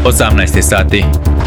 18 sati.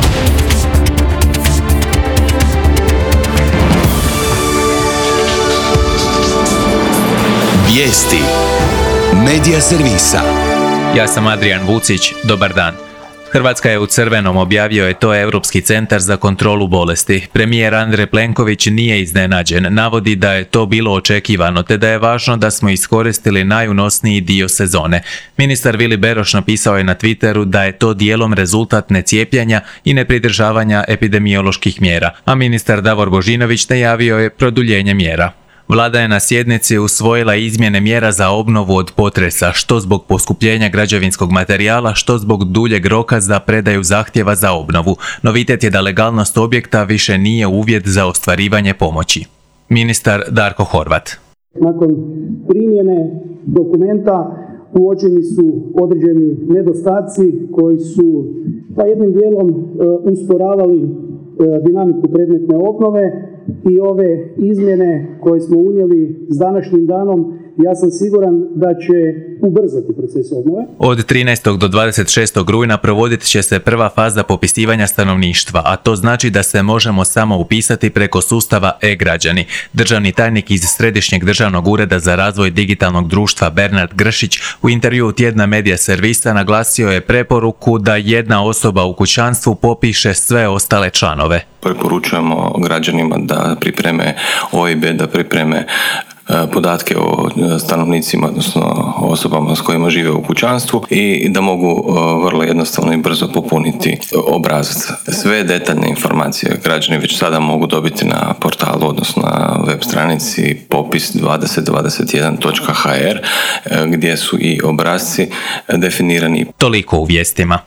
Vijesti Medija servisa. Ja sam Adrijan Vucić, dobar dan. Hrvatska je u crvenom, objavio je to Europski centar za kontrolu bolesti. Premijer Andrej Plenković nije iznenađen, navodi da je to bilo očekivano te da je važno da smo iskoristili najunosniji dio sezone. Ministar Vili Beroš napisao je na Twitteru da je to dijelom rezultat necijepljenja i nepridržavanja epidemioloških mjera, a ministar Davor Božinović najavio je produljenje mjera. Vlada je na sjednici usvojila izmjene mjera za obnovu od potresa, što zbog poskupljenja građevinskog materijala, što zbog duljeg roka za predaju zahtjeva za obnovu. Novitet je da legalnost objekta više nije uvjet za ostvarivanje pomoći. Ministar Darko Horvat. Nakon primjene dokumenta uočeni su određeni nedostaci koji su jednim dijelom usporavali dinamiku predmetne obnove i ove izmjene koje smo unijeli s današnjim danom, ja sam siguran da će ubrzati proces obnove. Od 13. do 26. rujna provodit će se prva faza popisivanja stanovništva, a to znači da se možemo samo upisati preko sustava e-građani. Državni tajnik iz Središnjeg državnog ureda za razvoj digitalnog društva Bernard Gršić u intervjuu tjedna Medija servisa naglasio je preporuku da jedna osoba u kućanstvu popiše sve ostale članove. Preporučujemo građanima da pripreme OIB, da pripreme podatke o stanovnicima, odnosno osobama s kojima žive u kućanstvu i da mogu vrlo jednostavno i brzo popuniti obrazac. Sve detaljne informacije građani već sada mogu dobiti na portalu, odnosno na web stranici popis2021.hr gdje su i obrasci definirani. Toliko u vijestima.